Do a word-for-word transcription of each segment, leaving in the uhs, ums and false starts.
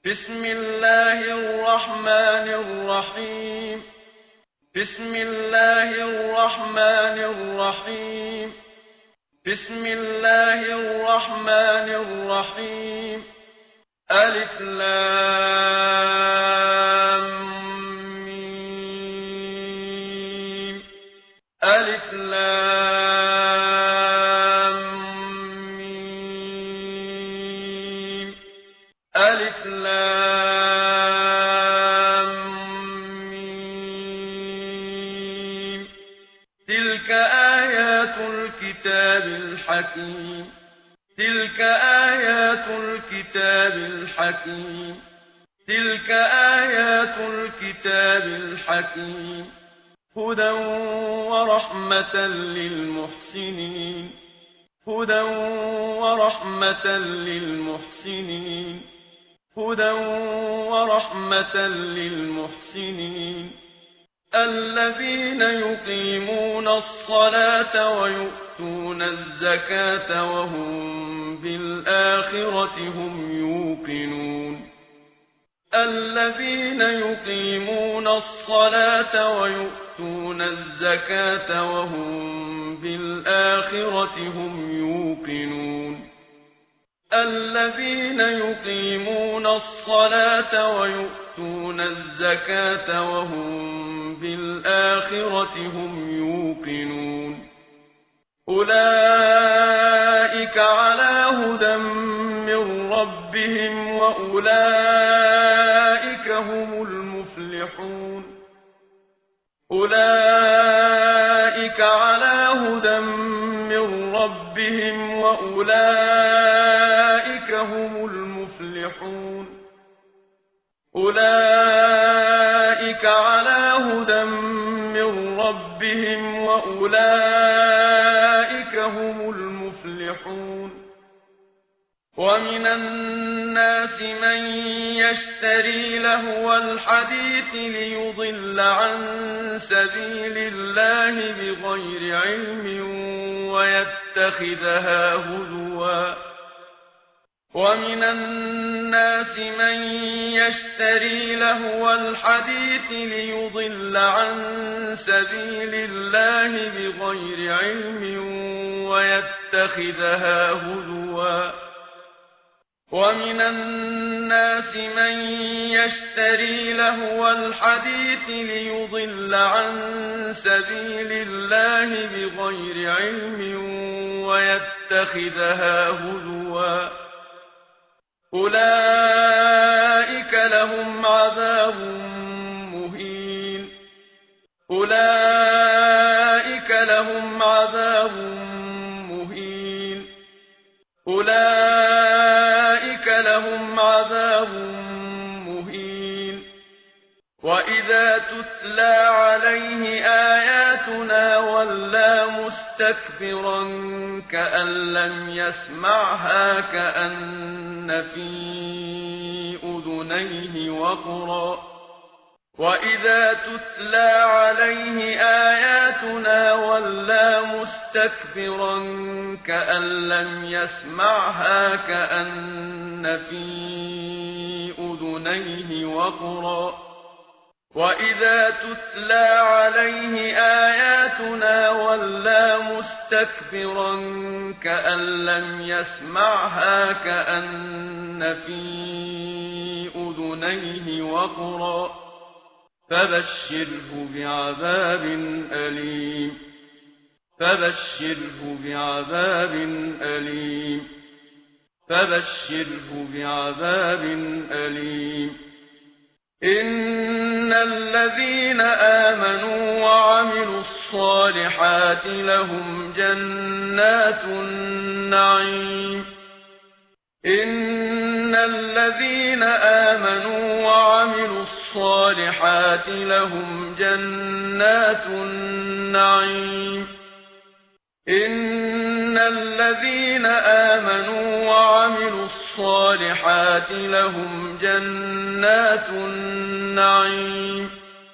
بسم الله الرحمن الرحيم بسم الله الرحمن الرحيم بسم الله الرحمن الرحيم ألف لام ميم ألف لام ميم ألف لام ميم تلك آيات الكتاب الحكيم تلك آيات الكتاب الحكيم تلك آيات الكتاب الحكيم هدى ورحمة للمحسنين هدى ورحمة للمحسنين هدى ورحمة للمحسنين الذين يقيمون الصلاة ويؤتون الزكاة وهم بالآخرة هم يوقنون الذين يقيمون الصلاة ويؤتون الزكاة وهم بالآخرة هم يوقنون الذين يقيمون الصلاة ويؤتون الزكاة وهم بالآخرة هم يوقنون أولئك على هدى من ربهم وأولئك هم المفلحون أولئك على هدى من ربهم وأولئك هم المفلحون أولئك على هدى من ربهم وأولئك هم المفلحون ومن الناس من يشتري لهو الحديث ليضل عن سبيل الله بغير علم ويتخذها هزوا ومن الناس من يشتري لهو الحديث ليضل عن سبيل الله بغير علم ويتخذها هزوا ومن الناس من يشتري لهو الحديث ليضل عن سبيل الله بغير علم ويتخذها هزوا أولئك لهم عذاب مهين أولئك لهم عذاب مهين أولئك لهم عذاب مهين وإذا تتلى عليه آياتنا ولى مستكبرا كأن لم يسمعها كأن في أذنيه وقرا وإذا تتلى عليه آياتنا ولى مستكبرا كأن لم يسمعها كأن في أذنيه وقرا وإذا تتلى عليه آياتنا ولى مستكبرا كأن لم يسمعها كأن في أذنيه وقرا فبشره بعذاب أليم فبشره بعذاب أليم فبشره بعذاب أليم إن الذين آمنوا وعملوا الصالحات لهم جنات النعيم إن الذين آمنوا وعملوا الصالحات لهم جنات النعيم إن الذين آمنوا وعملوا الصالحات لهم جنات النعيم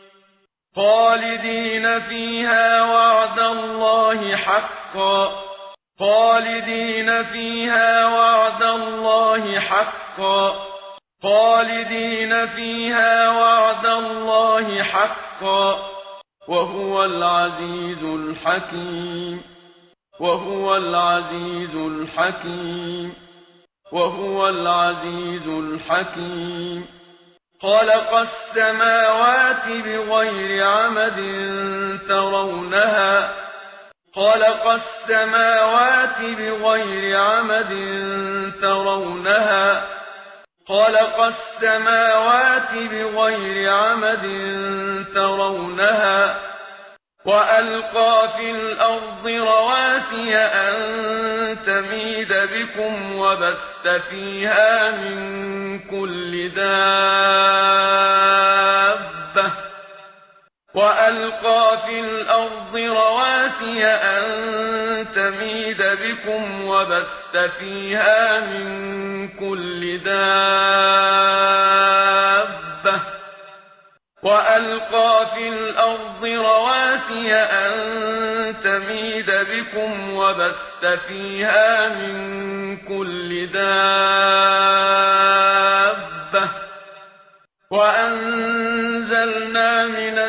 خالدين فيها وعد الله حقا خالدين فيها وعد الله حقا خالدين فيها وعد الله حقا وهو العزيز الحكيم وهو العزيز الحكيم وهو العزيز الحكيم خلق السماوات بغير عمد ترونها خلق السماوات بغير عمد ترونها خلق السماوات بغير عمد ترونها وألقى في الأرض رواسي أن تميد بكم وبث فيها من كل دابة وألقى في الأرض رواسي أن تميد بكم وبث فيها من كل دابة وألقى في الأرض رواسي أن تميد بكم وبث فيها من كل دابة وأنزلنا من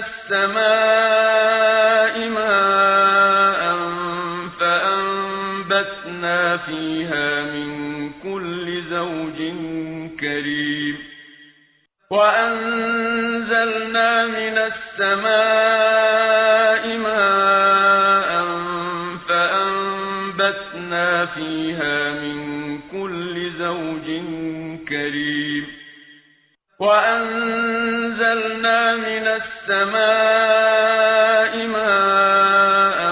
السماء ماء فأنبتنا فيها من كل زوج كريم وأنزلنا من السماء ماء فأنبتنا فيها من كل زوج كريم وأنزلنا من السماء ماء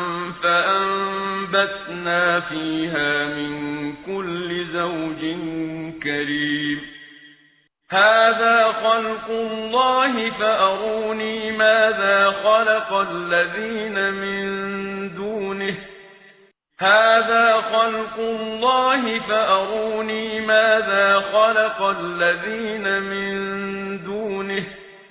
فأنبتنا فيها من كل زوج كريم هذا خلق الله فأروني ماذا خلق الذين من دونه هذا خلق الله فأروني ماذا خلق الذين من دونه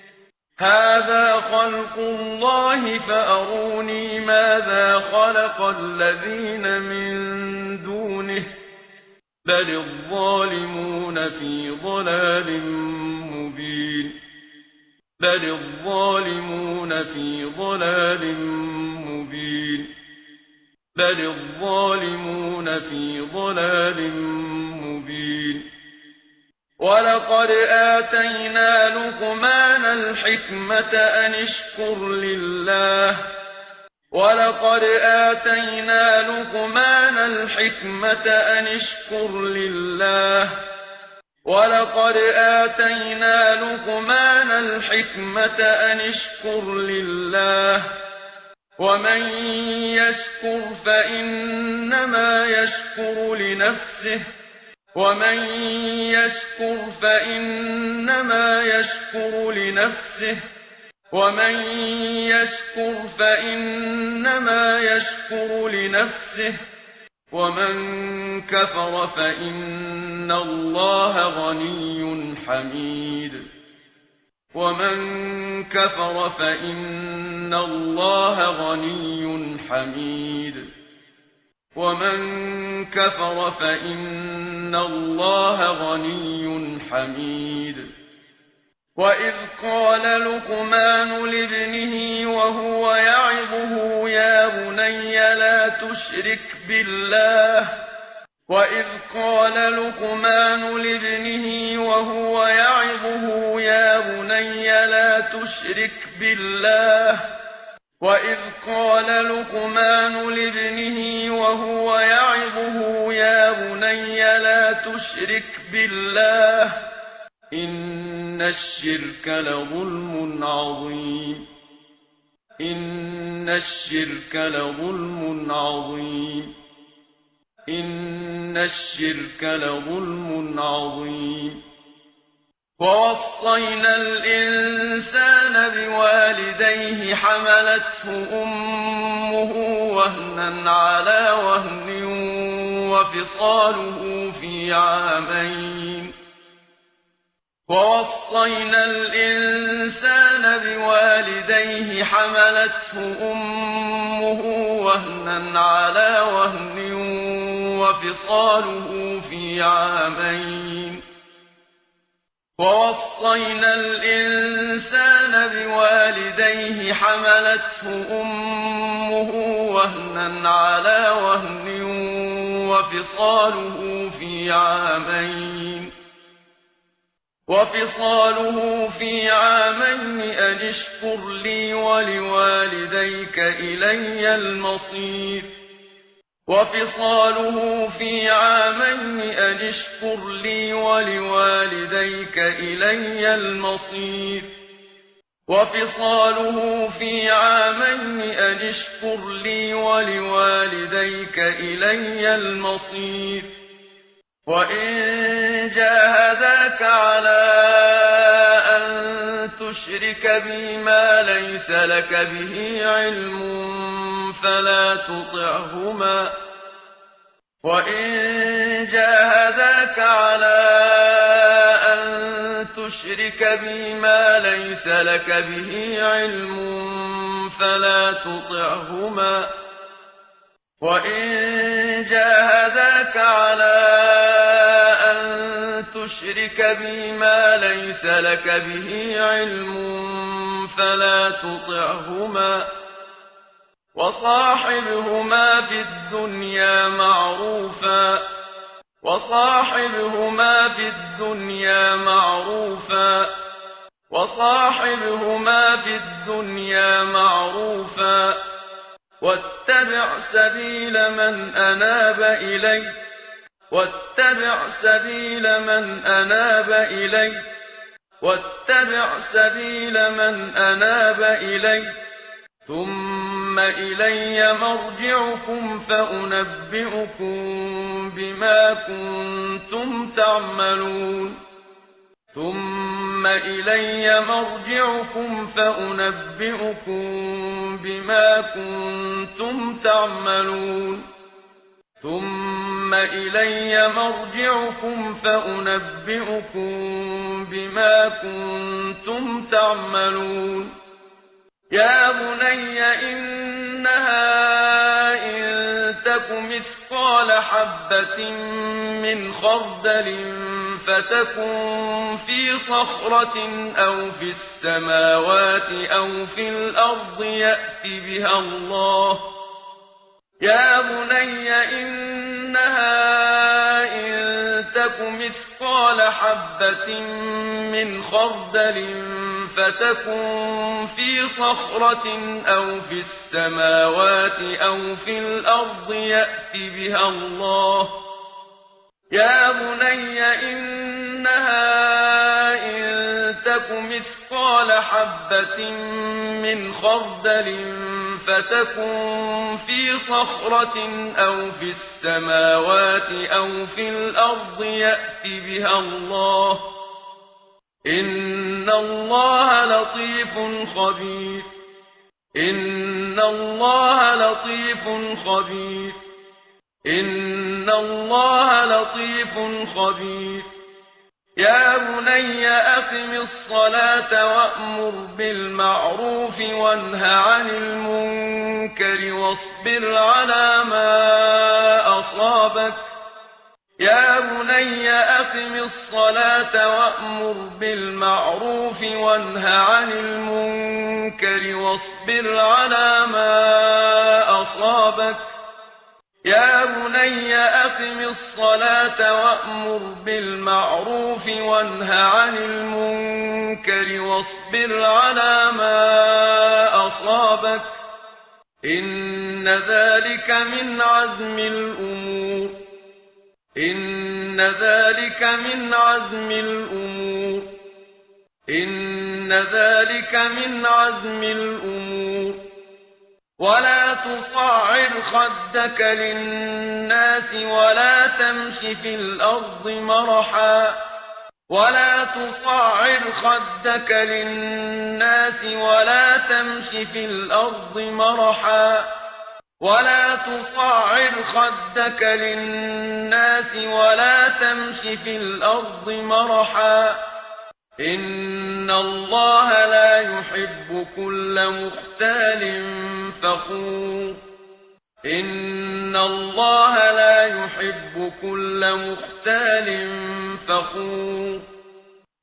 هذا خلق الله فأروني ماذا خلق الذين من دونه بل الظالمون في ضلال مبين بل الظالمون في ضلال مبين بل الظالمون في ضلال مبين ولقد آتينا لقمان الحكمة أن اشكر لله ولقد آتينا لقمان الحكمة أن اشكر لله ولقد آتينا لقمان الحكمة أن اشكر لله ومن يشكر فإنما يشكر لنفسه ومن يشكر فإنما يشكر لنفسه ومن يشكر فإنما يشكر لنفسه ومن كفر فإن الله غني حميد ومن كفر فإن الله غني حميد ومن كفر فإن الله غني حميد وإذ قال لقمان لابنه وهو يعظه يا بني لا تشرك بالله وإذ قال لقمان لابنه وهو يعظه يا بني لا تشرك بالله وإذ قال لقمان لابنه وهو يعظه يا بني لا تشرك بالله إن الشرك لظلم عظيم إن الشرك لظلم عظيم إن الشرك لظلم عظيم ووصينا الإنسان بوالديه حملته أمه وهنا على وهن وفصاله في عامين ووصينا الإنسان بوالديه حملته أمه وهنا على وهن وفصاله في عامين ووصينا الإنسان بوالديه حملته أمه وهنا على وهن وفصاله في عامين وفصاله في عامين أن اشكر لي ولوالديك إلي المصير وفصاله في عامين أن اشكر لي ولوالديك إلي المصير وفصاله في عامين أن اشكر لي ولوالديك إلي المصير وإن جاهداك على أن تشرك بي ما ليس لك به علم فلا تطعهما وإن جاهداك على أن تشرك بي ما ليس لك به علم فلا تطعهما وإن جاهداك على أن تشرك بي ما ليس لك به علم فلا تطعهما وصاحبهما في الدنيا معروفا وصاحبهما في الدنيا معروفا وصاحبهما في الدنيا معروفا واتبع سبيل من أناب إلي واتبع سبيل من أناب إلي واتبع سبيل من أناب إلي ثم إلي مرجعكم فأنبئكم بما كنتم تعملون ثم إلي مرجعكم فأنبئكم بما كنتم تعملون ثم إلي مرجعكم فأنبئكم بما كنتم تعملون يا بني إنها إن تك مثقال حبة من خردل فتكن في صخرة أو في السماوات أو في الأرض يأت بها الله يا بني إنها إن تك مثقال حبة من خردل فتكن في صخرة أو في السماوات أو في الأرض يأت بها الله يا بني إنها إن تك مثقال حبة من خردل فتكن في صخرة أو في السماوات أو في الأرض يأت بها الله إن الله لطيف خبير إن الله لطيف خبير إن الله لطيف خبير يا بني أقم الصلاة وأمر بالمعروف وانه عن المنكر واصبر على ما أصابك يا بني أقم الصلاة وأمر بالمعروف وانه عن المنكر واصبر على ما أصابك يا بني أقم الصلاة وأمر بالمعروف وانه عن المنكر واصبر على ما أصابك إن ذلك من عزم الأمور إن ذلك من عزم الأمور إن ذلك من عزم الأمور ولا تصعر خدك للناس ولا تمش في الأرض مرحا ولا تصعر خدك للناس ولا تمش في الأرض مرحا ولا تصعر خدك للناس ولا تمش في الأرض مرحا إن الله لا يحب كل مختال فخور إن الله لا يحب كل مختال فخور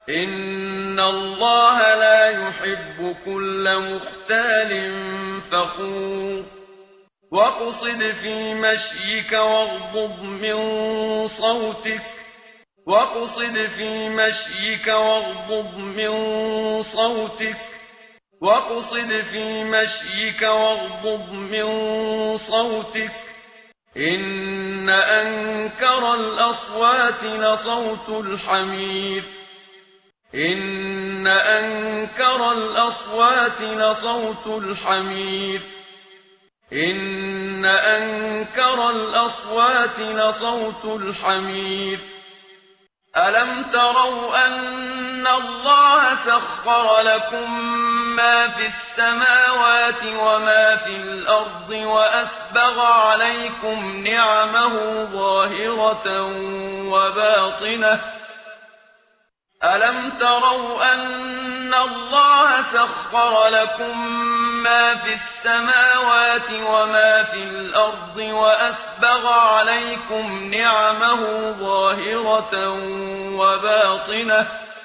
إن الله لا يحب كل مختال فخور واقصد في مشيك واغضض من صوتك واقصد في مشيك واغضض من صوتك واقصد في مشيك واغضض من صوتك إن أنكر الأصوات لصوت الحمير إن أنكر الأصوات لصوت الحمير إن أنكر الأصوات لصوت الحمير ألم تروا أن الله سخر لكم ما في السماوات وما في الأرض وأسبغ عليكم نعمه ظاهرة وباطنة ألم تروا أن الله سخر لكم ما في السماوات وما في الأرض وأسبغ عليكم نعمه ظاهرة وباطنة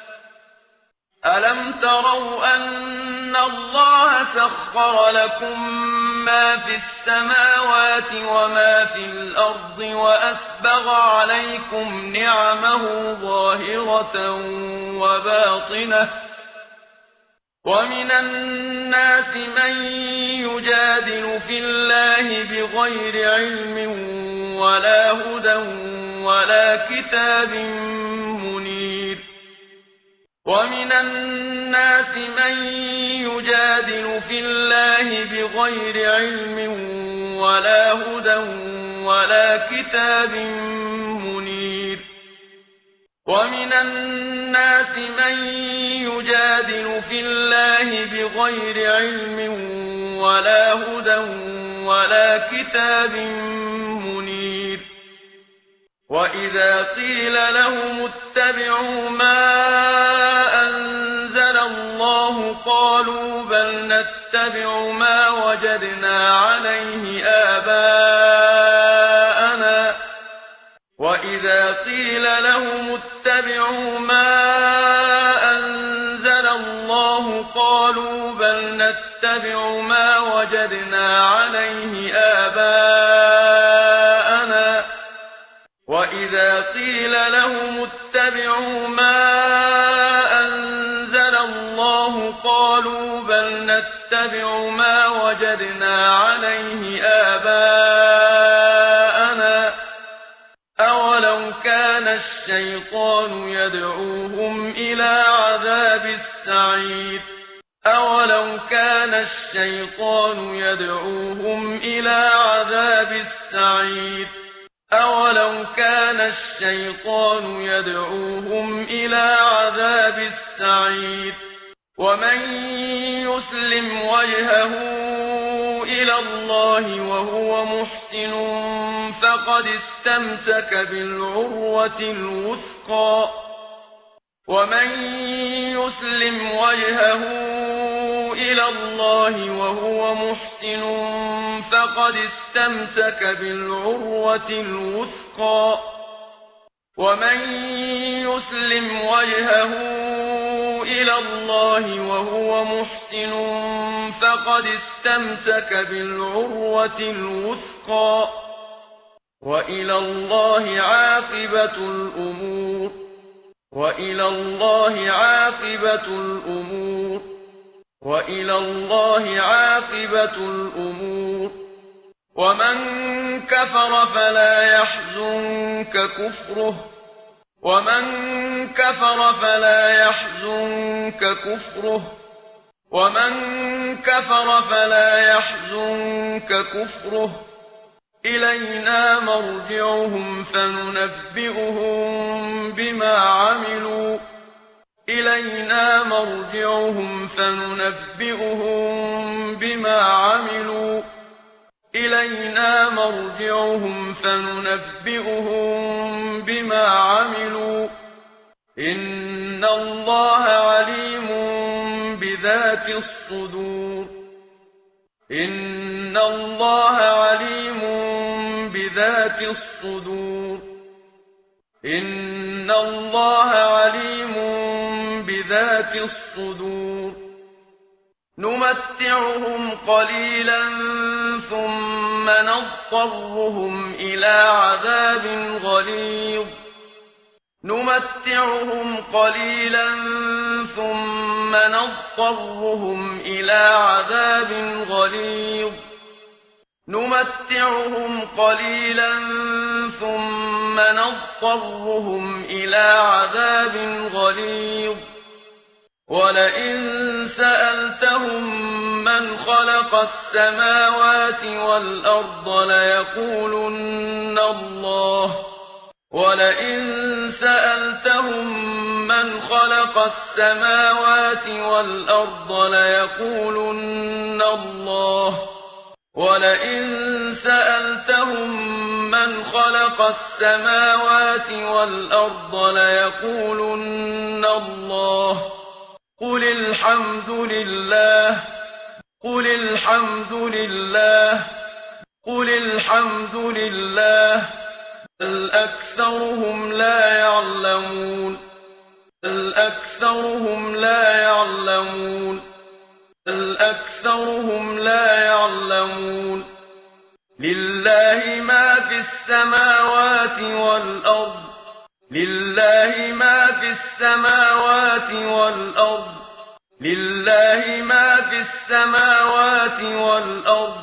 ألم تروا أن الله سخر لكم ما في السماوات وما في الأرض وأسبغ عليكم نعمه ظاهرة وباطنة ومن الناس من يجادل في الله بغير علم ولا هدى ولا كتاب منير ومن الناس من يجادل في الله بغير علم ولا هدى ولا كتاب منير ومن الناس من يجادل في الله بغير علم ولا هدى ولا كتاب منير وإذا قيل لهم اتبعوا ما أنزل الله قالوا بل نتبع ما وجدنا عليه آباءنا وإذا قيل لهم اتبعوا ما أنزل الله قالوا بل نتبع ما وجدنا عليه آباءنا وإذا قيل لهم اتبعوا ما أنزل الله قالوا بل نتبع ما وجدنا عليه آباءنا أولو كان الشيطان يدعوهم إلى عذاب السعير أولو كان الشيطان يدعوهم إلى عذاب السعير أولو كان الشيطان يدعوهم إلى عذاب السعير ومن يسلم وجهه إلى الله وهو محسن فقد استمسك بالعروة الوثقى ومن يسلم وجهه إلى الله وهو محسن فقد استمسك بالعروة الوثقى ومن يسلم وجهه إلى الله وهو محسن فقد استمسك بالعروة الوثقى وإلى الله عاقبة الأمور وإلى الله عاقبة الأمور وإلى الله عاقبة الأمور ومن كفر فلا يحزنك كفره ومن كفر فلا يحزنك كفره ومن كفر فلا يحزنك كفره إلينا مرجعهم فننبئهم بما عملوا إلينا مرجعهم فننبئهم بما عملوا إلينا مرجعهم فننبئهم بما عملوا إن الله عليم بذات الصدور إن الله عليم بذات الصدور إن الله عليم بذات الصدور نمتعهم قليلا ثم نضطرهم إلى عذاب غليظ نمتعهم قليلا ثم نضطرهم إلى عذاب غليظ نمتعهم قليلا ثم نضطرهم إلى عذاب غليظ ولئن سألتهم من خلق السماوات والأرض ليقولن الله ولئن سألتهم من خلق السماوات والأرض ليقولن الله ولئن سألتهم من خلق السماوات والأرض ليقولن الله قل الحمد لله قل الحمد لله قل الحمد لله بل أكثرهم لا يعلمون بل أكثرهم لا يعلمون بل أكثرهم لا يعلمون لله ما في السماوات والأرض لله ما في السماوات والأرض لله ما في السماوات والأرض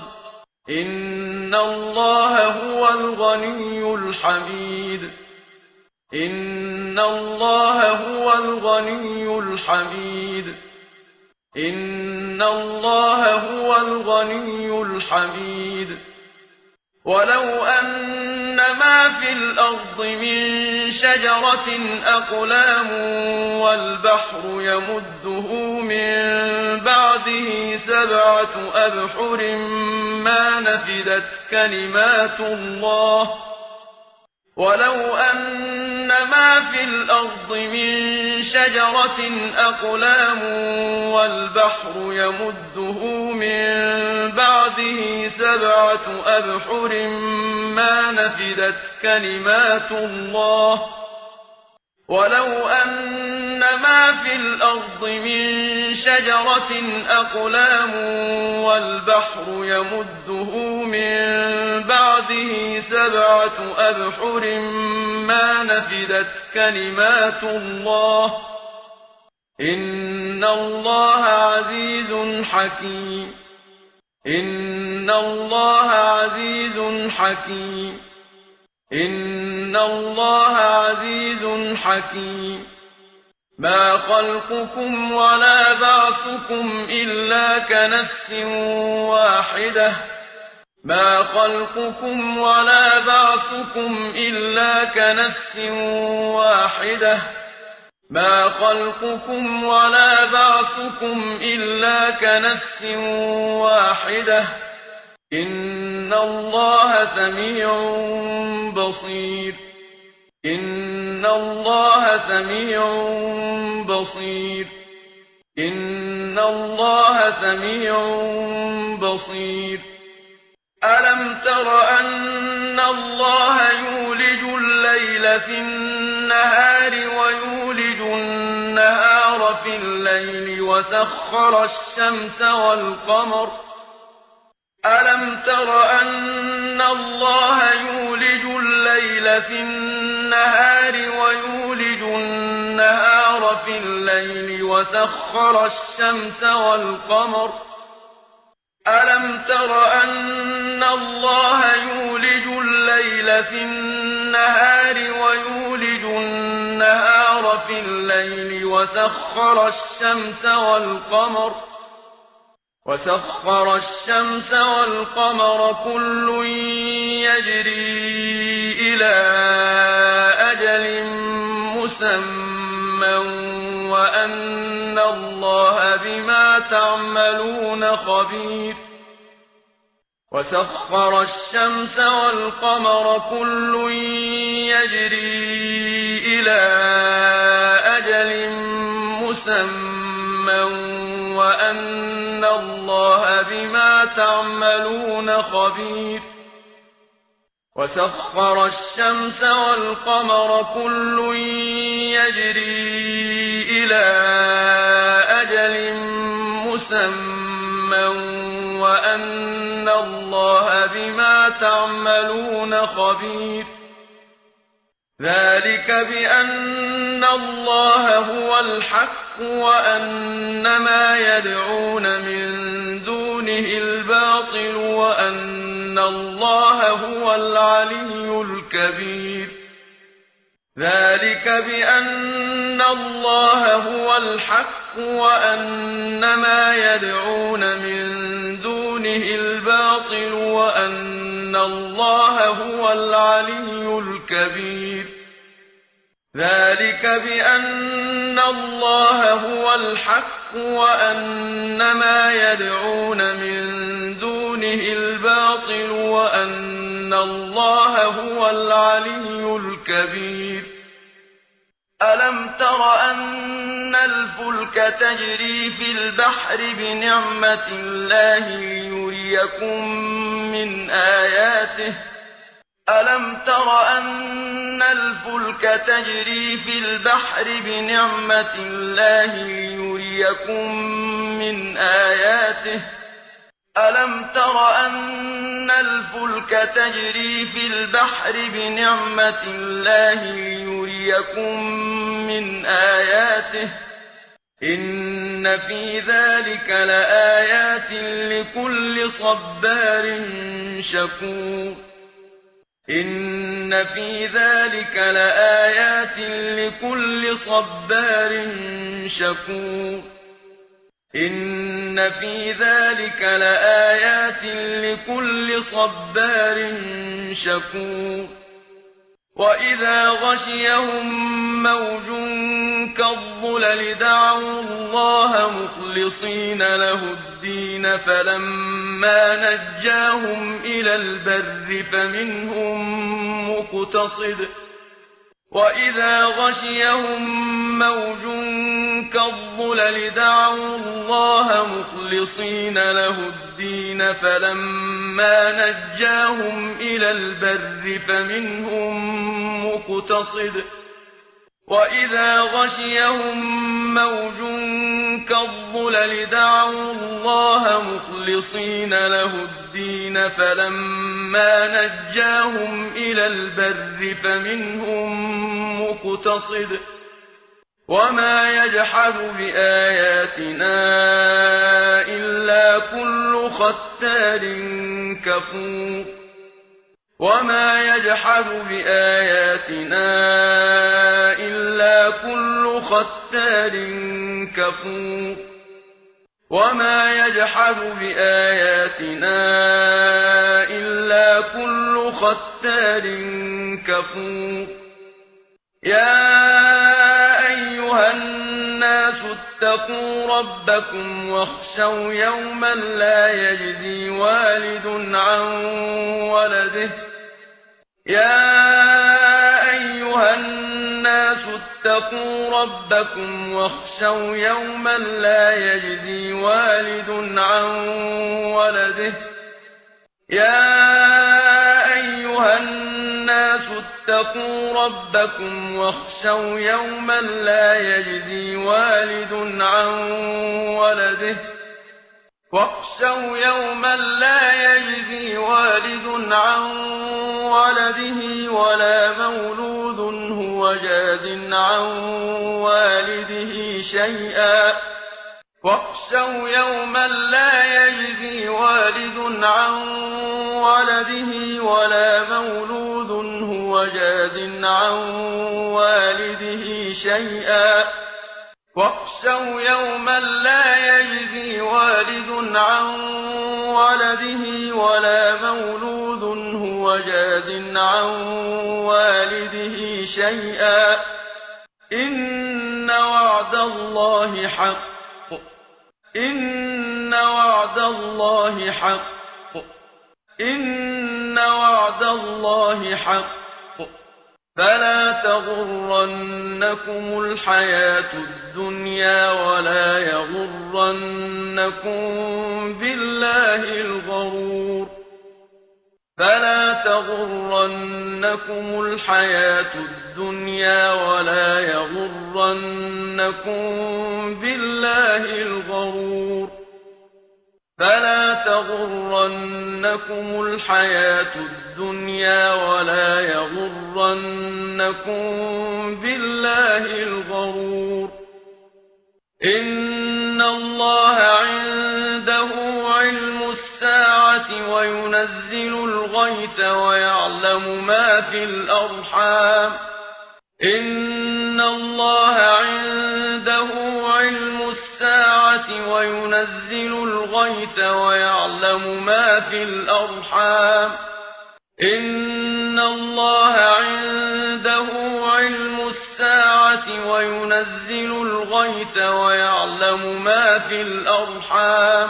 إن الله هو الغني الحميد إن الله هو الغني الحميد إن الله هو الغني الحميد ولو أن ما في الأرض من شجرة أقلام والبحر يمده من بعده سبعة أبحر ما نفدت كلمات الله ولو أن ما في الأرض من شجرة أقلام والبحر يمده من بعده سبعة أبحر ما نفدت كلمات الله ولو أن ما في الأرض من شجرة أقلام والبحر يمده من بعده سبعة أبحر ما نفدت كلمات الله إن الله عزيز حكيم إن الله عزيز حكيم إن الله عزيز حكيم ما خلقكم ولا بعثكم إلا كنفس واحدة ما خلقكم ولا بعثكم إلا كنفس واحدة ما خلقكم ولا بعثكم إلا كنفس واحدة إن الله سميع بصير إن الله سميع بصير إن الله سميع بصير ألم تر أن الله يولج الليل في النهار ويولج النهار في الليل وسخر الشمس والقمر ألم تر أن الله يولج الليل في النهار ويولج النهار في الليل وسخر الشمس والقمر ألم تر أن الله يولج الليل في النهار ويولج النهار في الليل وسخر الشمس والقمر وسخر الشمس والقمر كل يجري إلى أجل مسمى وأن الله بما تعملون خبير وسخر الشمس والقمر كل يجري إلى أجل مسمى وأن الله بما تعملون خبير وسخر الشمس والقمر كل يجري إلى مسمى وأن الله بما تعملون خبير ذلك بأن الله هو الحق وأن ما يدعون من دونه الباطل وأن الله هو العلي الكبير ذلك بأن الله هو الحق وأن ما يدعون من دونه الباطل وأن الله هو العلي الكبير ذلك بأن الله هو الحق وأن ما يدعون من دونه الباطل وأن الله هو العلي الكبير ألم تر أن الفلك تجري في البحر بنعمة الله ليريكم من آياته ألم تر أن الفلك تجري في البحر بنعمة الله ليريكم من آياته ألم تر أن الفلك تجري في البحر بنعمة الله ليريكم من آياته إن في ذلك لآيات لكل صبار شكور إن في ذلك لآيات لكل صبار شكور إن في ذلك لآيات لكل صبار شكور وإذا غشيهم موج كالظلل دعوا الله مخلصين له الدين فلما نجاهم إلى البر فمنهم مقتصد وإذا غشيهم موج كالظلل دعوا الله مخلصين له الدين فلما نجاهم إلى البر فمنهم مقتصد وإذا غشيهم موج كالظلل دعوا الله مخلصين له الدين فلما نجاهم إلى البر فمنهم مقتصد وما يجحد بآياتنا إلا كل ختار كفور وما يجحد بآياتنا إلا كل ختار كفور وما يجحد بآياتنا إلا كل ختار كفور يا أيها الناس اتقوا ربكم واخشوا يوما لا يجزي والد عن ولده يا أيها الناس اتقوا ربكم واخشوا يوما لا يجزي والد عن ولده يا أيها الناس اتقوا ربكم واخشوا يوما لا يجزي والد عن ولده واخشوا يوما لا يجزي والد عن ولده ولا مولود هو جاز عن والده شيئا واخشوا يوما لا يجزي والد عن ولده ولا مولود هو جاز عن والده شيئا واخشوا يوما لا يجزي والد عن ولده ولا مولود هو جاز عن والده شيئا إن وعد الله حق إن وعد الله حق إن وعد الله حق فلا تغرنكم الحياة الدنيا ولا يغرنكم بالله الغرور فلا تغرنكم الحياة الدنيا ولا يغرنكم بالله الغرور فلا تغرنكم الحياة الدنيا ولا يغرنكم بالله الغرور إن الله عنده علم الساعة وينزل الغيث ويعلم ما في الأرحام إن الله عنده علم الساعة وينزل الغيث ويعلم ما في الأرحام إن الله عنده علم الساعة وينزل الغيث ويعلم ما في الأرحام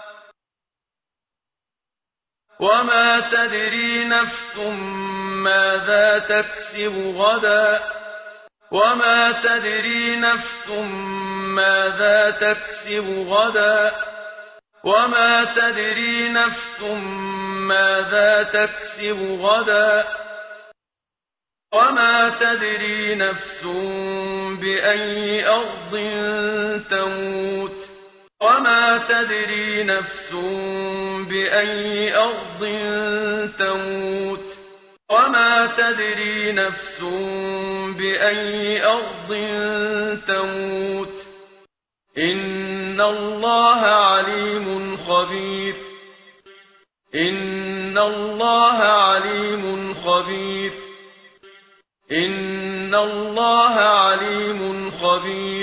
وما تدري نفس ماذا تكسب غدا وما تدري نفس ماذا تكسب غدا وما تدري نفس ماذا تكسب غدا وما تدري نفس بأي أرض تموت وما تدري نفس بأي أرض تموت وما تدري نفس بأي أرض تموت إن الله عليم خبير إن الله عليم خبير إن الله عليم خبير